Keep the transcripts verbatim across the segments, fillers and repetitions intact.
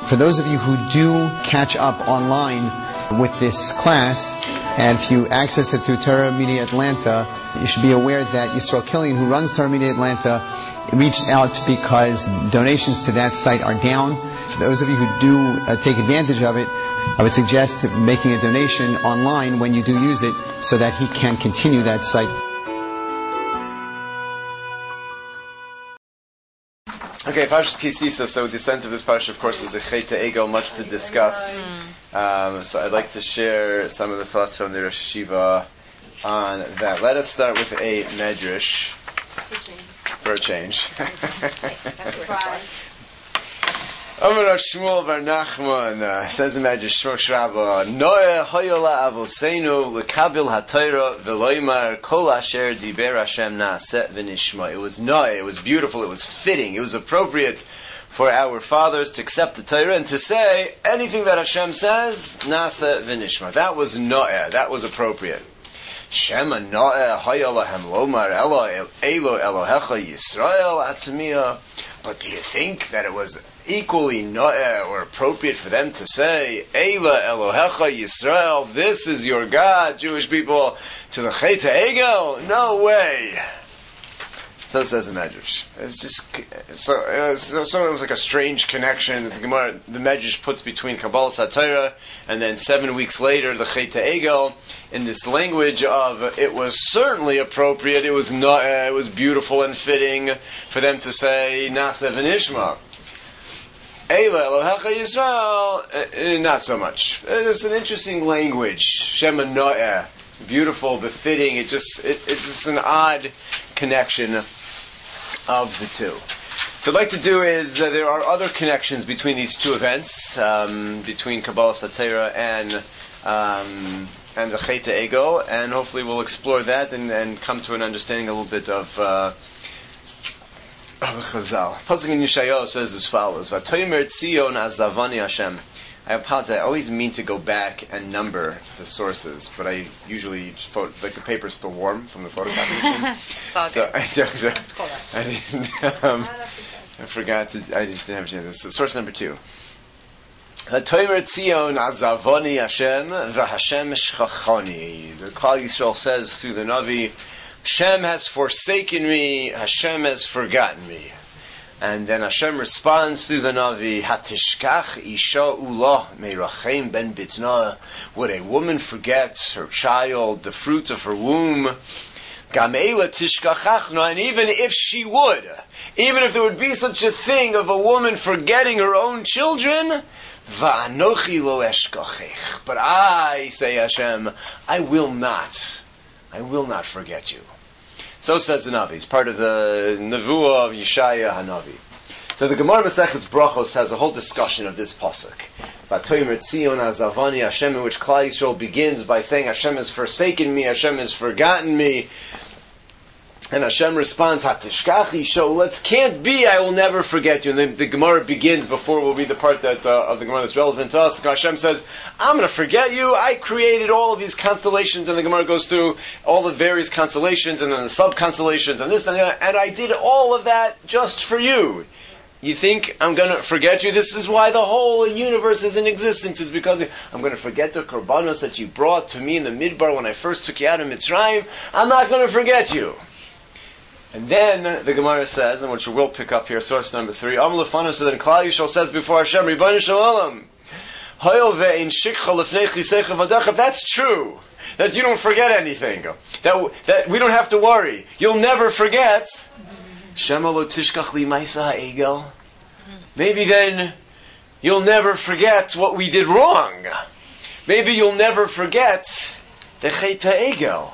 For those of you who do catch up online with this class, and if you access it through Torah Media Atlanta, you should be aware that Yisrael Killian, who runs Torah Media Atlanta, reached out because donations to that site are down. For those of you who do uh, take advantage of it, I would suggest making a donation online when you do use it so that he can continue that site. Okay, Parshas Ki Sisa. So the descent of this parsha, of course, is a Chet Egel, much to discuss. Um, so I'd like to share some of the thoughts from the Rosh Hashiva on that. Let us start with a medrash. For a change. Surprise. Amar Shmuel Bar Nachman uh, says in Medrash Shmosh Rabbah, Noeh hoyola avoseinu lekabil haTorah v'loymar kol asher diber Hashem na'aseh v'nishma. It was Noeh, it was beautiful, it was fitting, it was appropriate for our fathers to accept the Torah and to say anything that Hashem says, na'aseh v'nishma. That was Noeh, that was appropriate. Shema Noeh hoyolahem lomar elo elo Elohecha Yisrael atzmiya. But do you think that it was equally no'eh or appropriate for them to say, Eila Elohecha Yisrael, this is your God, Jewish people, to the Chet Egel? No way. So says the Medrash. It's just so it's sort of like a strange connection that the Gemara, the Medrash puts between Kabbalah HaTorah and then seven weeks later the Chet Egel in this language of it was certainly appropriate, it was no'eh, it was beautiful and fitting for them to say Na'aseh v'nishma. Eila Elohecha Yisrael, not so much. It's an interesting language. Shema No'eh, beautiful, befitting. It just it, it's just an odd connection of the two. So what I'd like to do is uh, there are other connections between these two events, um, between Kabbalah HaTorah and um, and the Chet Egel, and hopefully we'll explore that and, and come to an understanding a little bit of. Uh, Of the Chazal. Pasuk in Yeshayahu says as follows: "Vatomer Tzion azavani Hashem." I apologize. I always mean to go back and number the sources, but I usually just photo, like the paper's still warm from the photocopy machine. So I, don't, I didn't. Um, I forgot to. I just didn't have a chance. So source number two. Vatomer Tzion azavani Hashem v'Hashem shchachani. The Klal Yisrael says through the Navi, Hashem has forsaken me, Hashem has forgotten me. And then Hashem responds through the Navi, Hatishkach isha ulah meirachem ben bitna. Would a woman forget her child, the fruit of her womb? Gameila tishkachachna. And even if she would, even if there would be such a thing of a woman forgetting her own children, va'anochi lo eshkachech. But I, say Hashem, I will not, I will not forget you. So says the Navi. It's part of the Nevuah of Yeshaya Hanavi. So the Gemara Masechet Brachos has a whole discussion of this pasuk. Vatomer Tzion azavani Hashem, in which Klal Yisrael begins by saying, Hashem has forsaken me, Hashem has forgotten me. And Hashem responds, Hatishkachi, so it can't be, I will never forget you. And then the Gemara begins, before we'll read the part that uh, of the Gemara that's relevant to us. Hashem says, I'm going to forget you. I created all of these constellations, and the Gemara goes through all the various constellations, and then the sub-constellations, and this and that, and I did all of that just for you. You think I'm going to forget you? This is why the whole universe is in existence, is because I'm going to forget the korbanos that you brought to me in the Midbar when I first took you out of Mitzrayim. I'm not going to forget you. And then the Gemara says, and which we'll pick up here, source number three, Am lefanu, so then Klal Yisrael says before Hashem, Ribono shel olam, Hoyel ve'in shikcha lefnei chisecha v'dacha. If that's true, that you don't forget anything, that that we don't have to worry, you'll never forget. Shema lo tishkach li ma'isa ha'egel. Maybe then you'll never forget what we did wrong. Maybe you'll never forget the Chet ha'egel.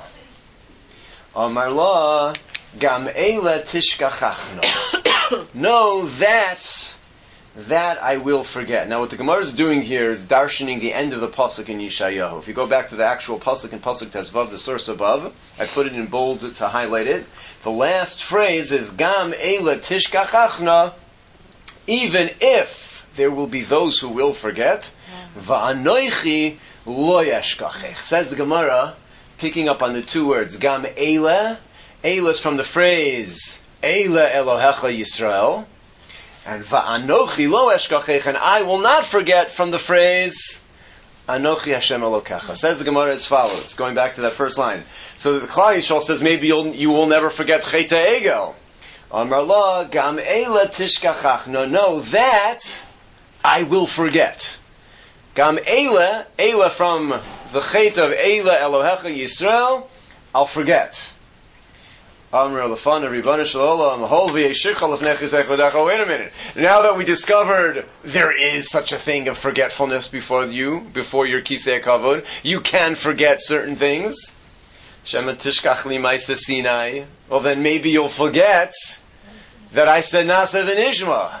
Amar la. Gam eila tishkachachno. No, that, that I will forget. Now what the Gemara is doing here is darshaning the end of the pasuk in Yeshayahu. If you go back to the actual pasuk in pasuk Tezvav, the source above, I put it in bold to highlight it. The last phrase is Gam eila tishkachachna. Even if there will be those who will forget, va'anoichi lo yeshkachech. Says the Gemara, picking up on the two words, Gam eila. Eila is from the phrase Eila Elohecha Yisrael, And va'anochi lo eshkachech, and I will not forget from the phrase Anochi Hashem Elokecha. Says the Gemara as follows, going back to that first line. So the Klal Yisrael says maybe you'll, you will never forget Chet Egel. Amar la gam eila tishkachach. No, no, that I will forget. Gam eila, eila from the Chet of Eila Elohecha Yisrael, I'll forget. Amar lefana Ribbono shel Olam hol v'yeshircha lefnei chizek v'dacha. Wait a minute. Now that we discovered there is such a thing of forgetfulness before you, before your kisei kavod, you can forget certain things. Shema tishkach li ma'aseh Sinai. Well, then maybe you'll forget that I said Na'aseh v'nishma.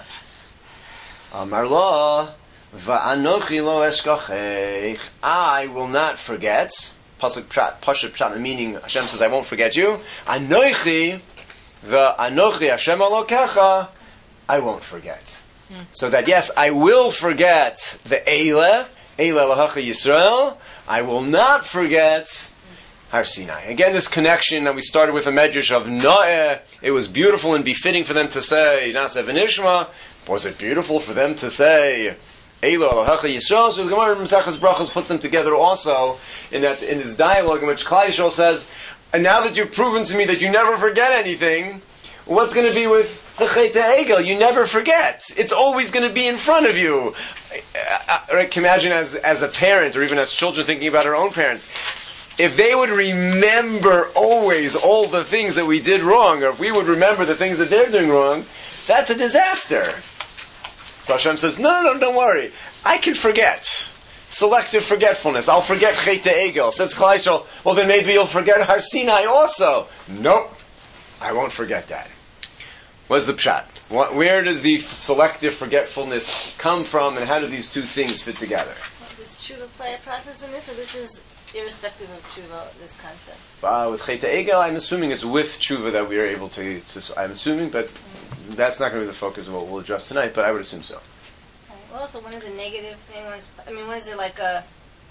Amar lo va'anochi lo eshkachech. I will not forget. Pasuk pshat, pasuk pshat, meaning Hashem says, I won't forget you. Anochi, the Anochi Hashem Elokecha, I won't forget. Hmm. So that yes, I will forget the Eila, Eila Elohecha Yisrael. I will not forget Har Sinai. Again, this connection that we started with a medrash of Noeh, it was beautiful and befitting for them to say Na'aseh v'nishma. Was it beautiful for them to say Eila Elohecha Yisrael? So the Gemara in Maseches Brachos puts them together also in that in this dialogue in which Klal Yisrael says, and now that you've proven to me that you never forget anything, what's going to be with the Chet Egel? You never forget. It's always going to be in front of you. I, I, I can imagine as as a parent or even as children thinking about our own parents. If they would remember always all the things that we did wrong, or if we would remember the things that they're doing wrong, that's a disaster. So Hashem says, no, no, no, don't worry. I can forget. Selective forgetfulness. I'll forget Chet Egel. Says Klal Yisrael, well then maybe you'll forget Har Sinai also. Nope. I won't forget that. What's the pshat? What, where does the selective forgetfulness come from, and how do these two things fit together? Well, does tshuva play a process in this, or this is irrespective of tshuva, this concept? Uh, with Chet Egel, I'm assuming it's with tshuva that we are able to, to I'm assuming, but mm-hmm. that's not going to be the focus of what we'll address tonight, but I would assume so. Okay. Well, so one is a negative thing, one is, I mean, one is it like a,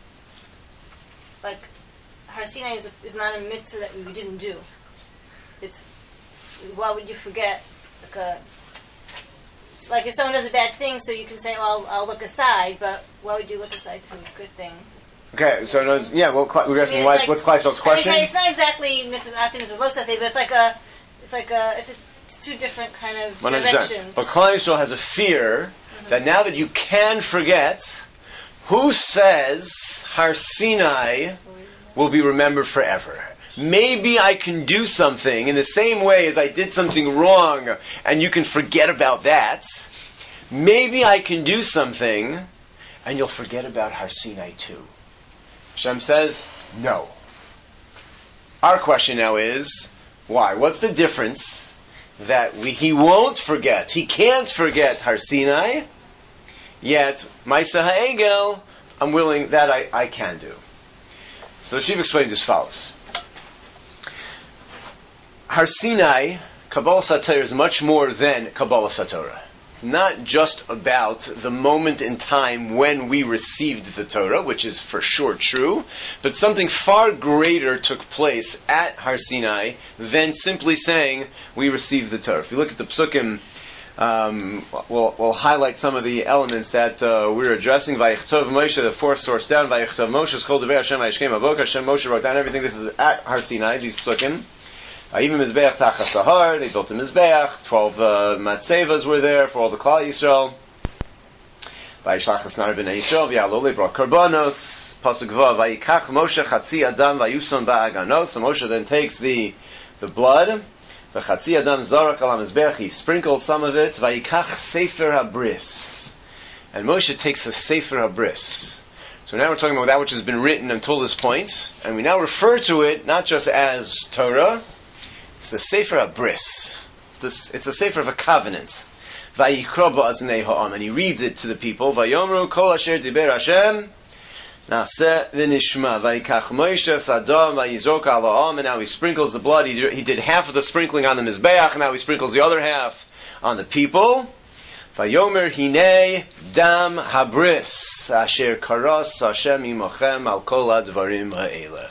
like, Har Sinai is, a, is not a mitzvah that we didn't do. It's, why would you forget, like a, it's like if someone does a bad thing, so you can say, well, I'll, I'll look aside, but why would you look aside to a good thing? Okay, so no, yeah, well, we're asking, I mean, like, what's Klal Yisrael's question? I mean, it's not exactly Missus Asi, Missus Losasi, but it's like a, it's like a, it's, a, it's two different kind of directions. But Klal Yisrael has a fear mm-hmm. that now that you can forget, who says Har Sinai will be remembered forever? Maybe I can do something in the same way as I did something wrong, and you can forget about that. Maybe I can do something, and you'll forget about Har Sinai too. Hashem says, no. Our question now is, why? What's the difference that we, he won't forget? He can't forget Har Sinai, yet, Ma'aseh HaEgel, I'm willing, that I, I can do. So the Shiva explained as follows. Har Sinai, Kabbalah Satorah, is much more than Kabbalah Satorah. It's not just about the moment in time when we received the Torah, which is for sure true, but something far greater took place at Har Sinai than simply saying we received the Torah. If you look at the Psukim, um, we'll, we'll highlight some of the elements that uh, we're addressing. Vayichtov Moshe, the fourth source down. Vayichtov Moshe, Chol Devei Hashem Vayishkem Abok. Hashem Moshe wrote down everything. This is at Har Sinai, these Psukim. Even Mizbeach Tachas Sahar, they built a Mizbeach. Twelve uh, Matzevas were there for all the Klal Yisrael. Vayishlach Hasnar b'nei Yisrael, v'yalo, they brought Karbanos. Pasuk Vav, Vayikach Moshe Chatzi Adam Vayuson Ba'aganos. So Moshe then takes the the blood. V'Chatzi Adam Zarak al Mizbeach, he sprinkles some of it. Vayikach Sefer HaBris. And Moshe takes the Sefer HaBris. So now we're talking about that which has been written until this point, and we now refer to it not just as Torah. It's the Sefer HaBris. It's, it's a Sefer of a covenant. Vayikra ba'aznei ha'am. And he reads it to the people. Vayomru kol asher diber Hashem na'aseh v'nishma. Vayikach Moshe sadam vayizrok al ha'am. And now he sprinkles the blood. He did, he did half of the sprinkling on the Mizbeach. Now he sprinkles the other half on the people. Vayomer hinei dam habris asher karas Hashem imochem al kol advarim ha'ela.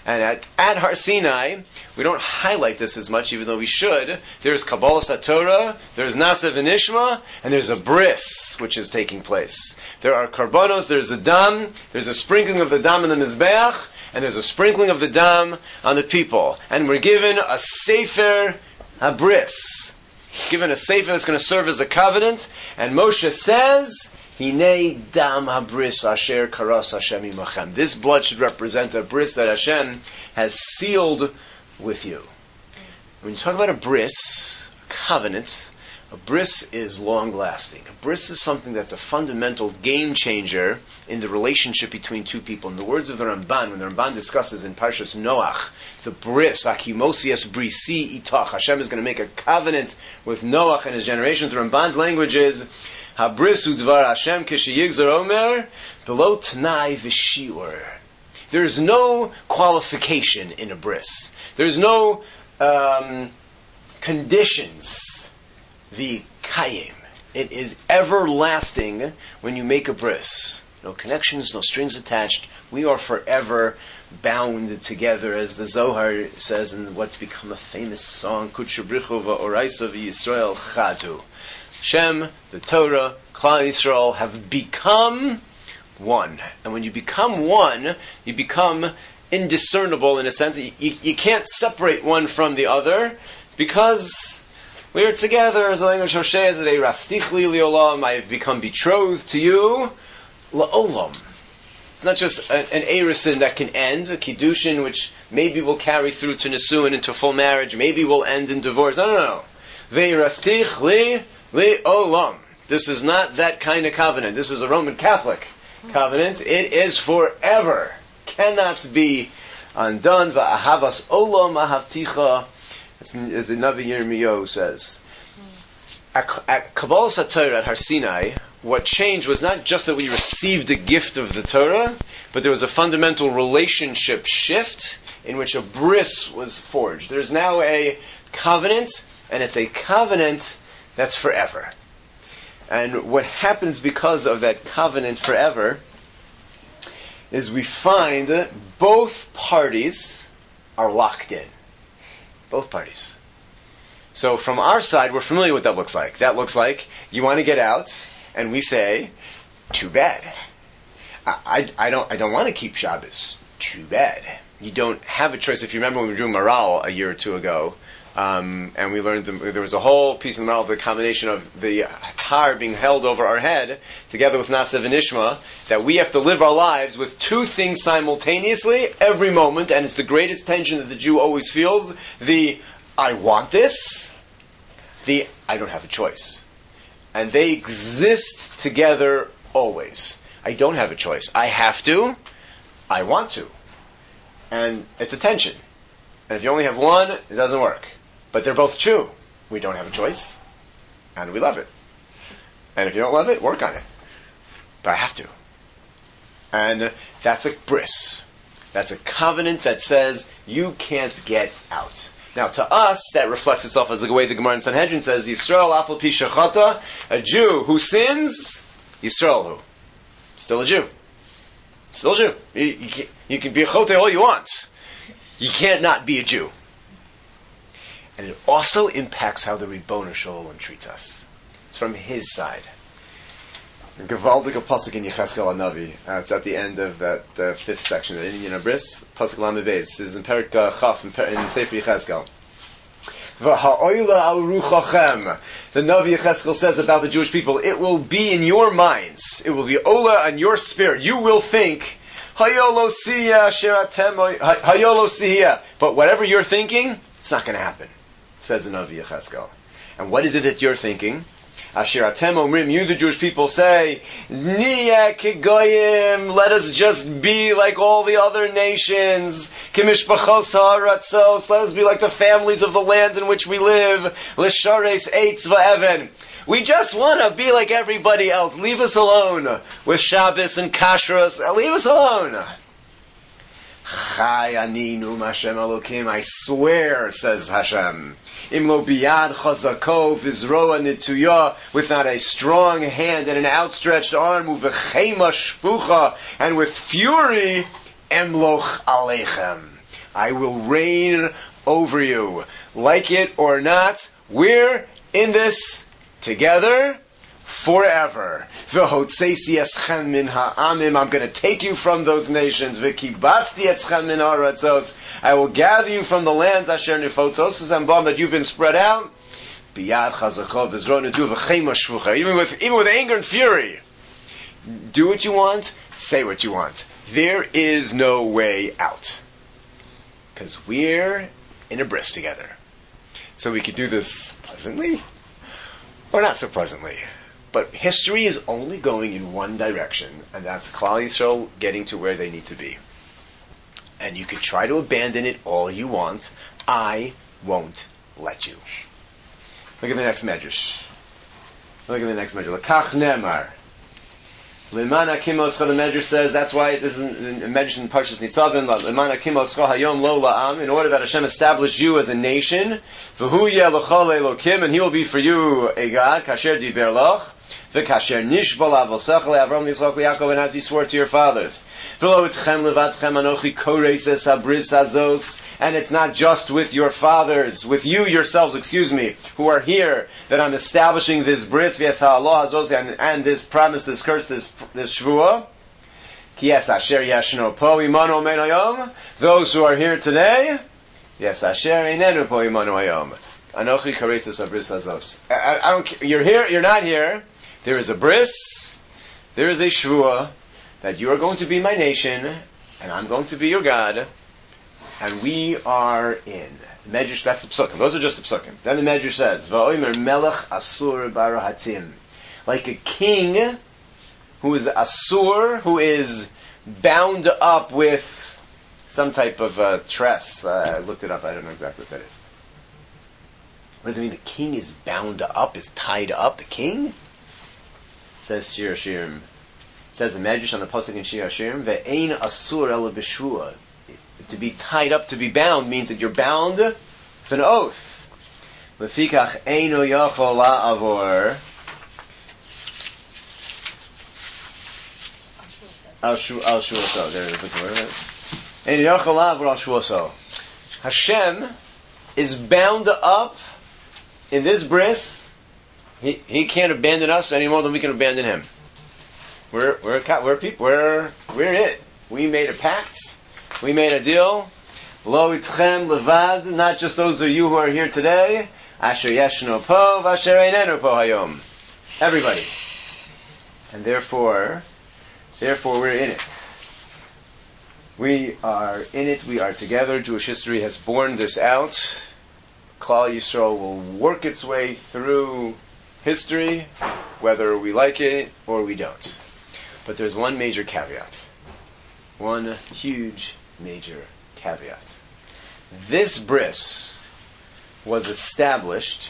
And at, at Har Sinai, we don't highlight this as much, even though we should. There's Kabbalah Satorah, there's Nasa V'Nishma, and there's a bris, which is taking place. There are karbanos, there's a dam, there's a sprinkling of the dam in the Mizbeach, and there's a sprinkling of the dam on the people. And we're given a Sefer HaBris. Given a Sefer that's going to serve as a covenant. And Moshe says, Hinei dam habris asher karas Hashem imachem. This blood should represent a bris that Hashem has sealed with you. When you talk about a bris, a covenant, a bris is long-lasting. A bris is something that's a fundamental game changer in the relationship between two people. In the words of the Ramban, when the Ramban discusses in Parshas Noach, the bris, akimosias brisi itach, Hashem is going to make a covenant with Noach and his generation. The Ramban's language is, habris udvar Hashem kishiyigzar omer, below t'nai v'shiur. There is no qualification in a bris. There is no um, conditions. The kayim. It is everlasting when you make a bris. No connections, no strings attached. We are forever bound together, as the Zohar says in what's become a famous song, Kutshabrichu va'oraisa v'Yisrael chadu. Hashem, the Torah, Klal Yisrael have become one. And when you become one, you become indiscernible in a sense. You, you, you can't separate one from the other because we are together. As the language of Hosea today, Rastichli liolam, I have become betrothed to you, la'olam. It's not just an, an erisin that can end, a kiddushin which maybe will carry through to nisuin, into full marriage, maybe will end in divorce. No, no, no. Ve'rastichli liolam. This is not that kind of covenant. This is a Roman Catholic covenant. It is forever. Cannot be undone. Va'ahavas olam ahavticha. As the Navi Yirmiyahu says. At, at Kabbalah Satorah at Har Sinai, what changed was not just that we received the gift of the Torah, but there was a fundamental relationship shift in which a bris was forged. There's now a covenant, and it's a covenant that's forever. And what happens because of that covenant forever is we find both parties are locked in. Both parties. So from our side, we're familiar with what that looks like. That looks like you want to get out, and we say, too bad. I, I, I don't I don't want to keep Shabbos. Too bad. You don't have a choice. If you remember when we were doing Maral a year or two ago, um, and we learned the, there was a whole piece of the Maral of the combination of the har being held over our head, together with Nasa V'Nishma, that we have to live our lives with two things simultaneously every moment, and it's the greatest tension that the Jew always feels. The I want this, the I don't have a choice. And they exist together always. I don't have a choice. I have to, I want to. And it's a tension. And if you only have one, it doesn't work. But they're both true. We don't have a choice, and we love it. And if you don't love it, work on it. But I have to. And that's a bris. That's a covenant that says you can't get out. Now, to us, that reflects itself as the way the Gemara in Sanhedrin says, Yisrael afal pi shechata, a Jew who sins, Yisrael who? Still a Jew. Still a Jew. You, you, can, you can be a chote all you want. You can't not be a Jew. And it also impacts how the Ribono Shel Olam treats us. It's from his side. Gewaldige pasuk in Yecheskel Hanavi. Uh, it's at the end of that uh, fifth section, the Inyan Abris, pasuk Lamed Beis. This is in Perik uh, Chaf in, per- in Sefer Yecheskel. V'ha'oila al ruchachem. The Navi Yecheskel says about the Jewish people, it will be in your minds. It will be ola on your spirit. You will think, hayolo siya sheratem hayolo siya. But whatever you're thinking, it's not going to happen, says the Navi Yecheskel. And what is it that you're thinking? Asher atem omrim, you the Jewish people say, Niya kigoyim, let us just be like all the other nations. Kimishpachos ha'aratzos, let us be like the families of the lands in which we live. L'shares eitz va'even. We just want to be like everybody else. Leave us alone with Shabbos and Kashrus. Leave us alone. Chai aninu Hashem Elokim, I swear, says Hashem, imlo biyad chazako vizroa nituya, without a strong hand and an outstretched arm, uvechema shpucha, and with fury, emloch aleichem, I will reign over you. Like it or not, we're in this together forever. I'm going to take you from those nations. I will gather you from the lands that you've been spread out. Even with, even with anger and fury. Do what you want, say what you want. There is no way out. Because we're in a bris together. So we could do this pleasantly, or not so pleasantly. But history is only going in one direction, and that's Klal Yisrael getting to where they need to be. And you could try to abandon it all you want. I won't let you. Look at the next medrash. Look at the next medrash. L'kach nemar. L'man hakim oscha, the medrash says, that's why this is mentioned in Parshas Nitzavim, L'man hakim oscha hayom lo la'am, in order that Hashem established you as a nation, v'hu yeh l'chol elokim, and he will be for you a God, kasher diber loch, v'kasher nishbal avosecha le'avram Yitzchak le'Yaakov, and as he swore to your fathers. V'lo etchem levatchem anochi kores es habris hazos, and it's not just with your fathers, with you yourselves, excuse me, who are here, that I'm establishing this bris, v'yes ha'Allah hazos, and, and this promise, this curse, this, this shvuah. Ki yes asher yashno po imanu men hayom, those who are here today, yes asher einenu po imanu hayom. Anochi kores es habris hazos. I, I don't care, you're here, you're not here. There is a bris, there is a shvuah, that you are going to be my nation, and I'm going to be your God, and we are in. Medrash, that's the psukim. Those are just the psukim. Then the Medrash says, Va'omer melech asur barahatim. Like a king who is asur, who is bound up with some type of uh, tress. Uh, I looked it up, I don't know exactly what that is. What does it mean? The king is bound up, is tied up? The king? Says Shir Hashirim. Says the Medrash on the pasuk in Shir Hashirim, ve'ein asur ela b'shvuah. To be tied up, to be bound, means that you're bound with an oath. Lefikach eino yachol la'avor al shvuaso. There it is. Eino yachol la'avor al shvuaso. Hashem is bound up in this bris. He, he can't abandon us any more than we can abandon him. We're we're we're people. We're we're it. We made a pact. We made a deal. Lo itchem levad. Not just those of you who are here today. Asher yeshno po v'asher einenu po hayom. Everybody. And therefore, therefore we're in it. We are in it. We are together. Jewish history has borne this out. Klal Yisrael will work its way through history, whether we like it or we don't. But there's one major caveat. One huge major caveat. This bris was established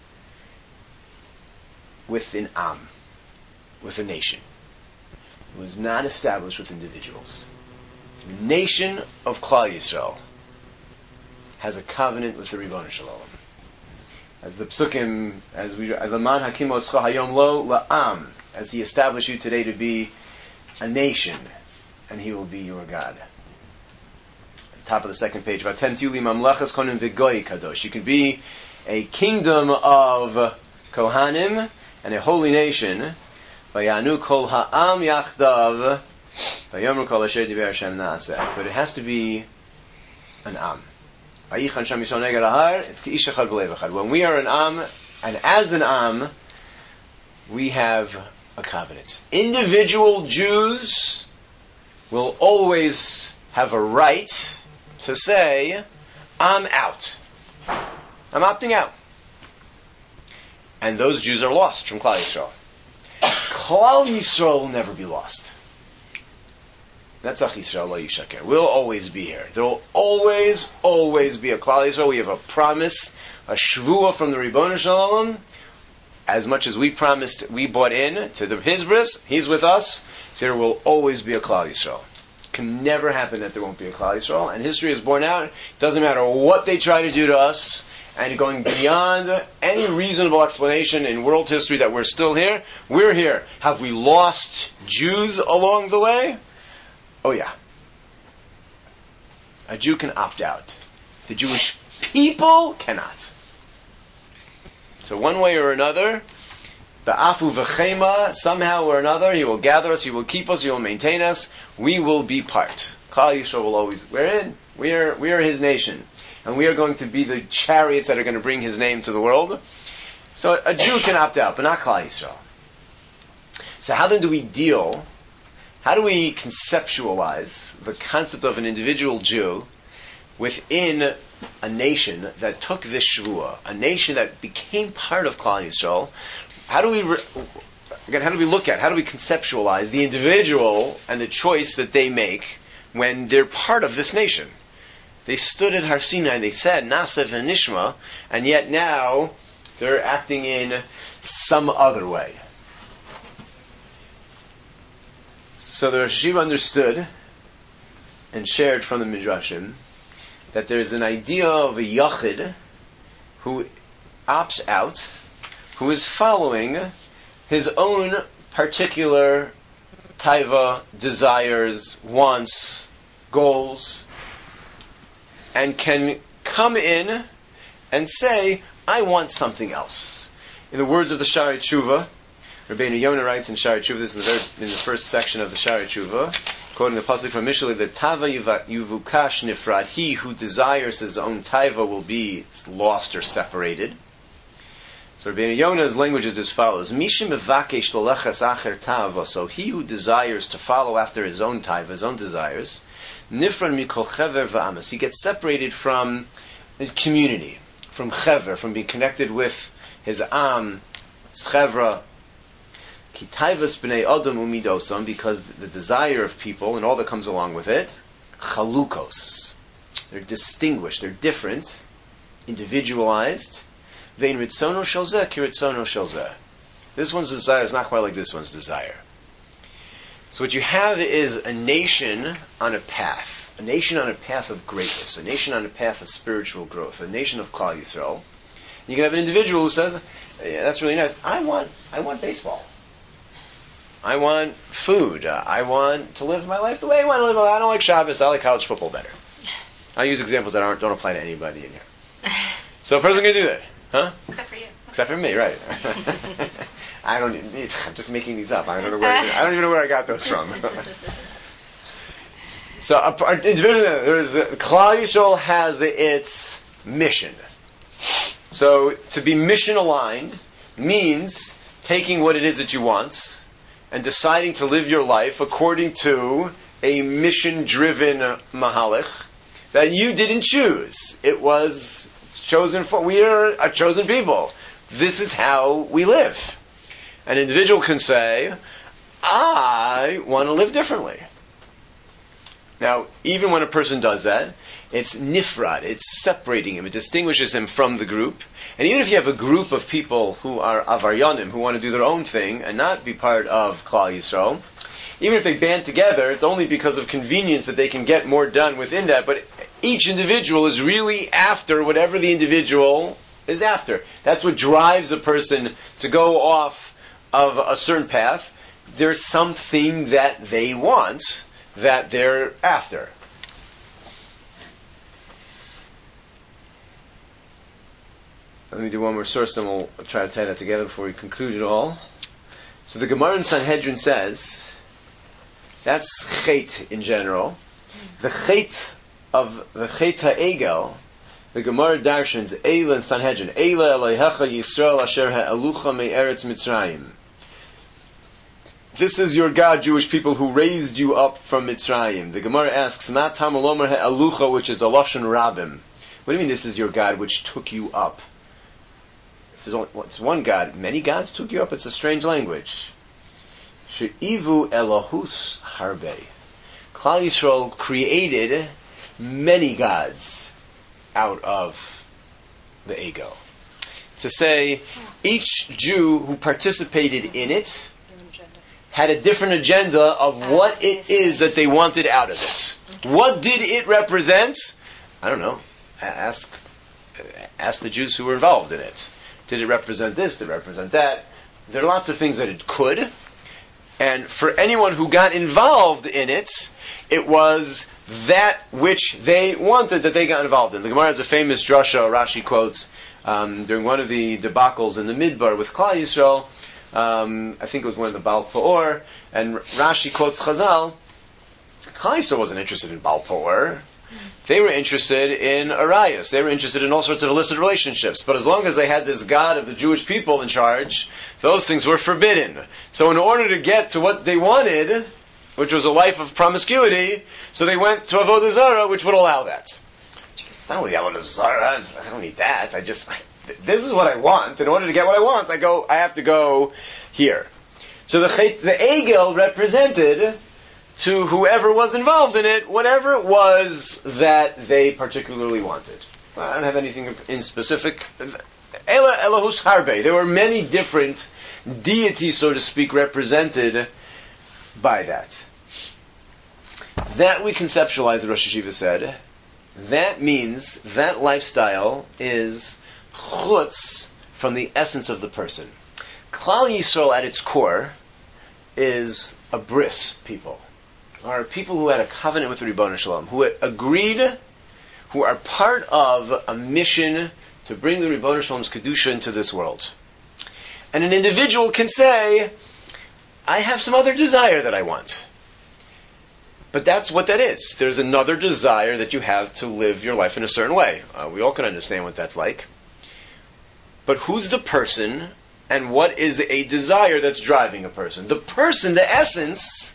with an am, with a nation. It was not established with individuals. The nation of Klal Yisrael has a covenant with the Ribono Shel Olam. As the psukim, as we, as L'man hakim oscha hayom lo la'am, as he established you today to be a nation, and he will be your God. At the top of the second page, Vatem tiyu li mamlechas kohanim v'goy kadosh. You can be a kingdom of kohanim and a holy nation. Vayanu kol ha'am yachdav, vayomru kol asher diber Hashem naaseh. But it has to be an am. When we are an am, and as an am, we have a covenant. Individual Jews will always have a right to say, I'm out. I'm opting out. And those Jews are lost from Klal Yisrael. Klal Yisrael will never be lost. Netzach Yisrael lo yishaker. We'll always be here. There will always, always be a Klal Yisrael. We have a promise, a shvuah from the Ribono Shel Olam. As much as we promised, we bought in to the His bris, He's with us. There will always be a Klal Yisrael. It can never happen that there won't be a Klal Yisrael. And history is borne out. It doesn't matter what they try to do to us. And going beyond any reasonable explanation in world history that we're still here, we're here. Have we lost Jews along the way? Oh yeah. A Jew can opt out. The Jewish people cannot. So one way or another, ba'afu v'chema, somehow or another, He will gather us, He will keep us, He will maintain us. We will be part. Klal Yisrael will always, we're in. We are, we are His nation. And we are going to be the chariots that are going to bring His name to the world. So a Jew can opt out, but not Klal Yisrael. So how then do we deal, how do we conceptualize the concept of an individual Jew within a nation that took this Shavua, a nation that became part of Klal Yisrael? How do we, re- again, how do we look at, how do we conceptualize the individual and the choice that they make when they're part of this nation? They stood at Har Sinai, they said, Naaseh v'nishma, and yet now they're acting in some other way. So the Rosh Hashiva understood and shared from the Midrashim that there's an idea of a Yachid who opts out, who is following his own particular taiva, desires, wants, goals, and can come in and say, I want something else. In the words of the Shari Tshuva, Rabbeinu Yonah writes in Shari Tshuva, this is in the, very, in the first section of the Shari Tshuva, quoting the pasuk from Mishlei, the tava yuvukash nifrad, he who desires his own taiva will be lost or separated. So Rabbeinu Yonah's language is as follows: Mishim mevakesh lolechas acher tava, so he who desires to follow after his own taiva, his own desires, nifran mikol chever v'amas, he gets separated from the community, from chever, from being connected with his am, his chevra, ki taivas b'nei adam umidosam, because the desire of people and all that comes along with it, chalukos, they're distinguished, they're different, individualized. Vein ritzono shel zeh ki ritzono shel zeh. This one's desire is not quite like this one's desire. So what you have is a nation on a path, a nation on a path of greatness, a nation on a path of spiritual growth, a nation of Klal Yisrael. You can have an individual who says, yeah, that's really nice, I want I want baseball. I want food. Uh, I want to live my life the way I want to live my life. I don't like Shabbos. I like college football better. I use examples that aren't don't apply to anybody in here. So a person can do that. Huh? Except for you. Except for me, right. I don't, I'm just making these up. I don't know where, I don't even know where I got those from. So, a, a, there is, a, Klal Yisrael has its mission. So, to be mission aligned means taking what it is that you want and deciding to live your life according to a mission-driven mahalach that you didn't choose. It was chosen for, we are a chosen people. This is how we live. An individual can say, I want to live differently. Now, even when a person does that, it's nifrad, it's separating him, it distinguishes him from the group. And even if you have a group of people who are avaryanim, who want to do their own thing and not be part of Klal Yisrael, even if they band together, it's only because of convenience that they can get more done within that. But each individual is really after whatever the individual is after. That's what drives a person to go off of a certain path. There's something that they want that they're after. Let me do one more source, then we'll try to tie that together before we conclude it all. So the Gemara in Sanhedrin says, that's chet in general. The chet of the chet ha'egel, the Gemara darshans, Eila in Sanhedrin, Eila Elohecha Yisrael asher ha'elucha me'eretz Mitzrayim. This is your God, Jewish people, who raised you up from Mitzrayim. The Gemara asks, Ma tamalomer ha'elucha, which is the Lashon Rabim. What do you mean this is your God which took you up? If there's only it's one God, many gods took you up. It's a strange language. She'ivu Elohus harbe. Klal Yisrael created many gods out of the ego. To say, each Jew who participated in it had a different agenda of what it is that they wanted out of it. What did it represent? I don't know. Ask, ask the Jews who were involved in it. Did it represent this? Did it represent that? There are lots of things that it could. And for anyone who got involved in it, it was that which they wanted, that they got involved in. The Gemara has a famous drasha, Rashi quotes, um, during one of the debacles in the Midbar with Klal Yisrael, um, I think it was one of the Baal Pa'or, and Rashi quotes Chazal, Klal Yisrael wasn't interested in Baal Pa'or. They were interested in arayos. They were interested in all sorts of illicit relationships. But as long as they had this God of the Jewish people in charge, those things were forbidden. So in order to get to what they wanted, which was a life of promiscuity, so they went to Avodah Zarah, which would allow that. Just, I don't need Avodah Zarah. I don't need that. I just, this is what I want. In order to get what I want, I go. I have to go here. So the the Egel represented to whoever was involved in it, whatever it was that they particularly wanted. Well, I don't have anything in specific. Ela Elahus Harbe. There were many different deities, so to speak, represented by that. That we conceptualize, the Rosh Hashiva said, that means that lifestyle is chutz from the essence of the person. Klal Yisrael at its core is a bris people. Are people who had a covenant with the Ribono Shel Olam, who agreed, who are part of a mission to bring the Ribono Shel Olam's Kedusha into this world. And an individual can say, I have some other desire that I want. But that's what that is. There's another desire that you have to live your life in a certain way. Uh, we all can understand what that's like. But who's the person, and what is a desire that's driving a person? The person, the essence,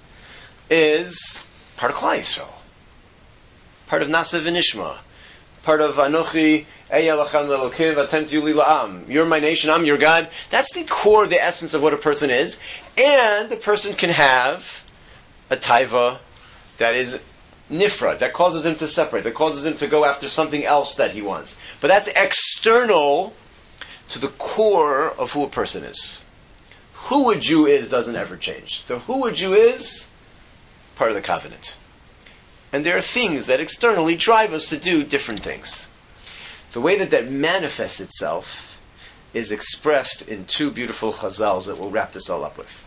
is part of Klal Yisrael, part of Nasa v'Nishma, part of Anochi Eya Lachem Lelokim V'Atem Tiyu Li La'am. You're my nation, I'm your God. That's the core, the essence of what a person is. And a person can have a taiva that is nifra, that causes him to separate, that causes him to go after something else that he wants. But that's external to the core of who a person is. Who a Jew is doesn't ever change. The who a Jew is part of the covenant. And there are things that externally drive us to do different things. The way that that manifests itself is expressed in two beautiful chazals that we'll wrap this all up with.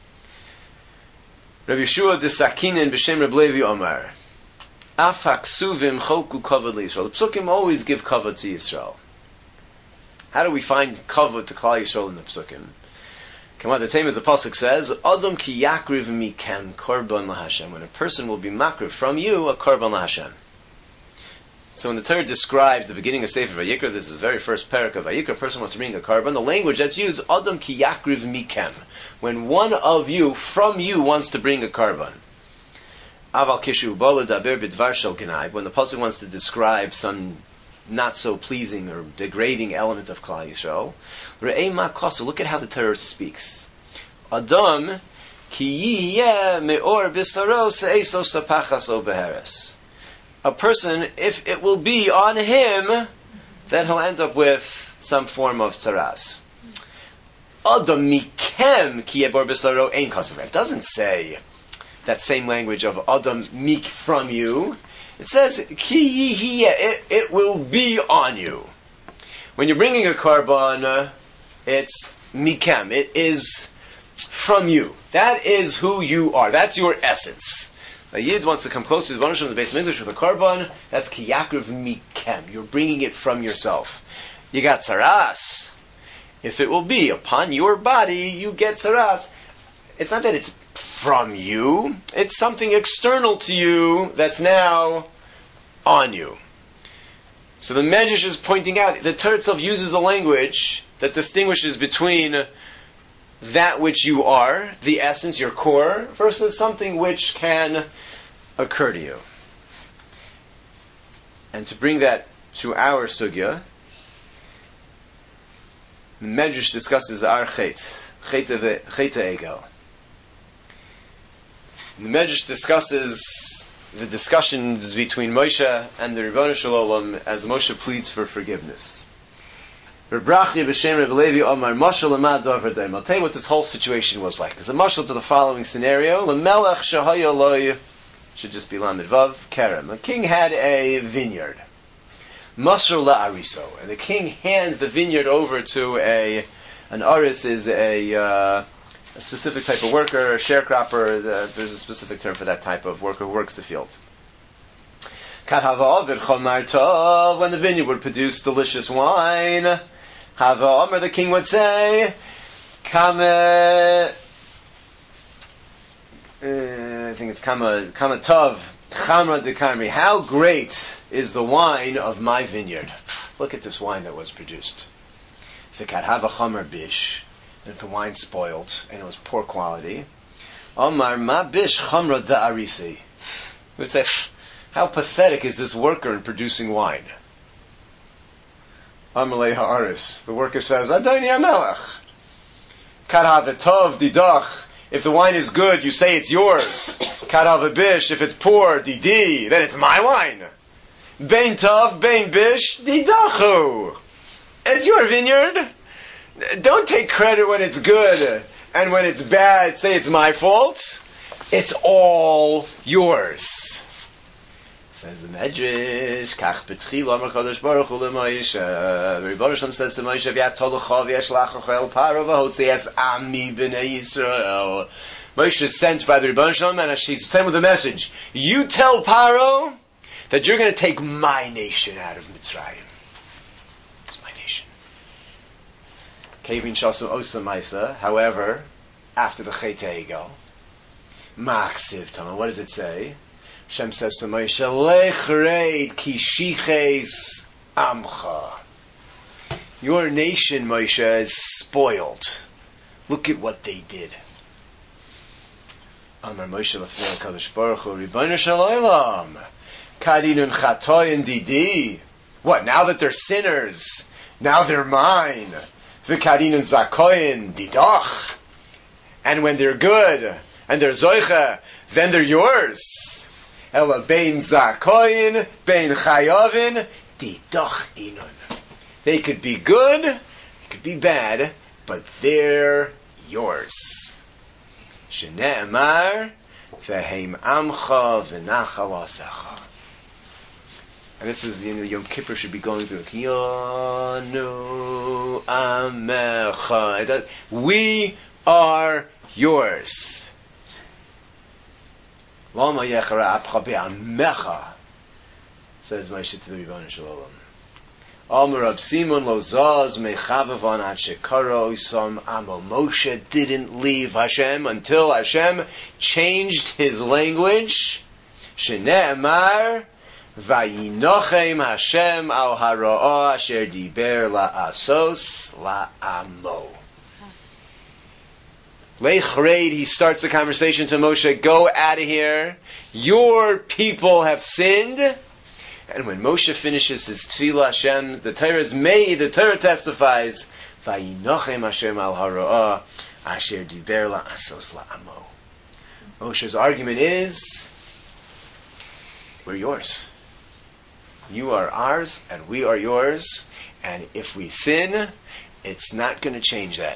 Rabbi Yeshua de Sakinen b'Shem Reb Levi Omar, Af haksuvim cholku kavod l'Yisrael. The Psukim always give kavod to Yisrael. How do we find kavod to Klal Yisrael in the Psukim? Come on, the Taim as the Pasuk says, Adam ki yakriv mikem korban laHashem. When a person will be makriv from you, a korban laHashem. So when the Torah describes the beginning of Sefer Vayikra, this is the very first parak of Vayikra, a person wants to bring a korban, the language that's used, Adam ki yakriv mikem. When one of you, from you, wants to bring a korban. Aval kishu bala daber bidvar shel genai. When the Pasuk wants to describe some not so pleasing or degrading element of Klal Yisrael. Re'ei ma kosa. Look at how the Torah speaks. Adam ki yiyeh me'or b'saro se'eso sapachaso beheres. A person, if it will be on him, that he'll end up with some form of tzaras. Adam mikem ki yebor b'saro ein kosa. It doesn't say that same language of Adam mik from you. It says, ki yihiyeh, it, it will be on you. When you're bringing a korban, it's mikem. It is from you. That is who you are. That's your essence. A Yid wants to come close to the Ribono Shel Olam, the base of English with a korban. That's ki yakriv mikem. You're bringing it from yourself. You got tzaras. If it will be upon your body, you get tzaras. It's not that it's from you. It's something external to you that's now on you. So the Medrash is pointing out, the Torah itself uses a language that distinguishes between that which you are, the essence, your core, versus something which can occur to you. And to bring that to our sugya, the Medrash discusses our chet, chet egel. The Medrash discusses the discussions between Moshe and the Ribono Shel Olam as Moshe pleads for forgiveness. Reb Brachi b'Shem Reb Levi Omar Mashal Amad Dover Daim. I'll tell you what this whole situation was like. There's a mashal to the following scenario. L'melech shehaya loy, should just be Lamed Vav, Kerem. A king had a vineyard. Masr la'ariso. And the king hands the vineyard over to a, an aris is a, uh, a specific type of worker, a sharecropper. The, there's a specific term for that type of worker who works the field. Kat hava ovid chomar tov, when the vineyard would produce delicious wine. Hava Omer, the king would say, Kame, uh, I think it's Kama, Kama Tov, Chamra de Karmi. How great is the wine of my vineyard? Look at this wine that was produced. Fikat hava chomer bish, and if the wine spoiled and it was poor quality, Omar ma bish chamra da arisi. We would say, how pathetic is this worker in producing wine? Amalei ha'aris. The worker says, Adoni HaMelech. Kad hava tov didach. If the wine is good, you say it's yours. Kad hava bish. If it's poor, didi, then it's my wine. Bein tov, bein bish, didachu. It's your vineyard. Don't take credit when it's good, and when it's bad, say it's my fault. It's all yours. Says the Medrash, Kach betchila Amar Kadosh Baruch Hu leMoshe. The Rebbe Shalom says to Moshe, V'yatolocha v'yeshlachacha el Paro v'hotzi es ami b'nei Yisrael. Moshe is sent by the Rebbe Shalom, and she's sent with a message. You tell Paro that you're going to take my nation out of Mitzrayim. It's my nation. Kevin Shasu Osa Maisa, however, after the Chet HaEgel, Ma'achsiv Tama, what does it say? Hashem says to Moshe, Lech reid ki shiches amcha. Your nation, Moshe, is spoiled. Look at what they did. Amar Moshe lefnei HaKadosh Baruch Hu, Ribono shel olam, kadinun chatoyin didi. What, now that they're sinners, now they're mine. V'kadinun zakoyin didach. And when they're good, and they're zoicha, then they're yours. Ela bein zakoyin, bein chayovin, didach inun. They could be good, they could be bad, but they're yours. Shene'emar, v'heim amcha v'nachal asecha. And this is, you know, Yom Kippur should be going through. Yonu amecha. We are yours. Lama yechara apcha be'amecha, says Moshe to the Ribono shel olam. Amar Rab Simon lo zaz mechavavan ad shekaro isam amo. Moshe didn't leave Hashem until Hashem changed his language. Shene'emar vayinochem Hashem al hara'ah asher diber la'asos la'amo. Lech reid, he starts the conversation to Moshe, go out of here. Your people have sinned. And when Moshe finishes his tefillah, Hashem, the Torah is made, the Torah testifies, Vayinochem Hashem al hara'ah asher diber la'asos la'amo. Moshe's argument is, we're yours. You are ours, and we are yours. And if we sin, it's not going to change that.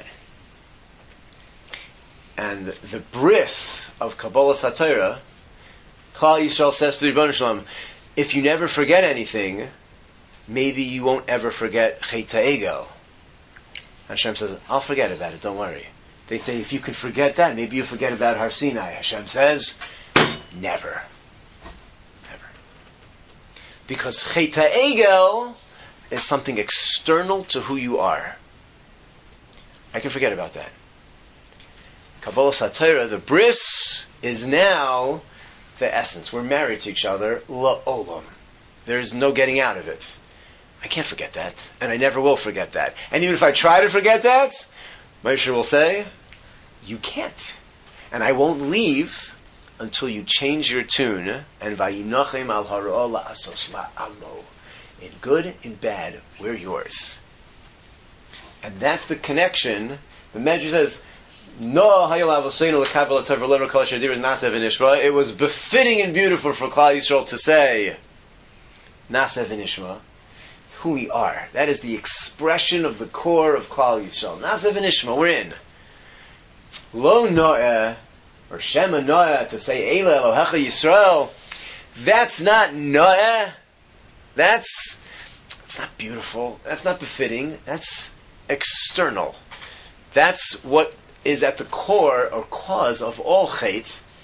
And the bris of Kabbalah HaTorah, Klal Yisrael says to the Ribono shel olam, if you never forget anything, maybe you won't ever forget Chet HaEgel. Hashem says, I'll forget about it, don't worry. They say, if you could forget that, maybe you forget about Har Sinai. Hashem says, never. Never. Because Chet HaEgel is something external to who you are. I can forget about that. Kabbalah HaTorah, the bris, is now the essence. We're married to each other, la'olam. There's no getting out of it. I can't forget that, and I never will forget that. And even if I try to forget that, Moshe will say, you can't. And I won't leave until you change your tune, and vayinochem al hara'ah la'asos la'amo. In good, in bad, we're yours. And that's the connection. The Medrash says, No, it was befitting and beautiful for Klal Yisrael to say, Nasev v'nishma, who we are. That is the expression of the core of Klal Yisrael. Nasev v'nishma, we're in. Lo no'eh, or Shema no'eh, to say Eile Elohecha Yisrael, that's not no'eh. That's, that's not beautiful. That's not befitting. That's external. That's what is at the core or cause of all chait,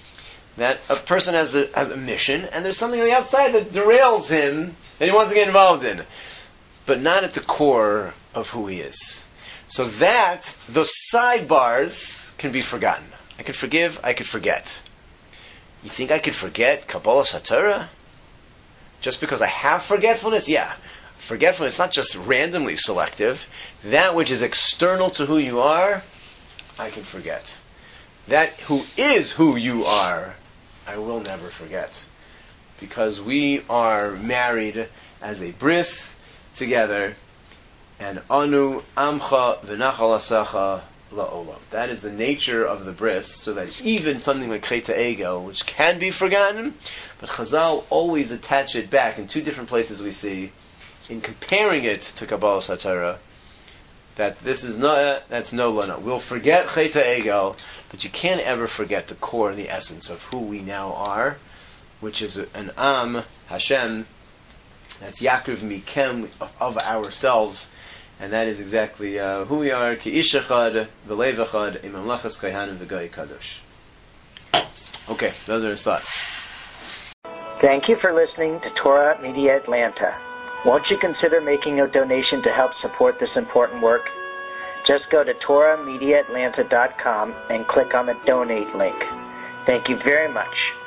that a person has a, has a mission, and there's something on the outside that derails him that he wants to get involved in, but not at the core of who he is. So that, those sidebars can be forgotten. I could forgive, I could forget. You think I could forget Kabbalah Satorah? Just because I have forgetfulness? Yeah. Forgetfulness is not just randomly selective. That which is external to who you are, I can forget. That who is who you are, I will never forget. Because we are married as a bris together, and anu amcha v'nachal asacha la'olam. That is the nature of the bris, so that even something like Chet Egel, which can be forgotten, but Chazal always attach it back in two different places we see, in comparing it to Kabbalah Satorah, that this is no, that's no lana. We'll forget Chet Egel, but you can't ever forget the core and the essence of who we now are, which is an Am, Hashem, that's Yaakov Mikem, of, of ourselves, and that is exactly uh, who we are, Ki ish echad, v'lev echad, im mamlachas kohanim v'goy kadosh. Okay, those are his thoughts. Thank you for listening to Torah Media Atlanta. Won't you consider making a donation to help support this important work? Just go to torah media atlanta dot com and click on the donate link. Thank you very much.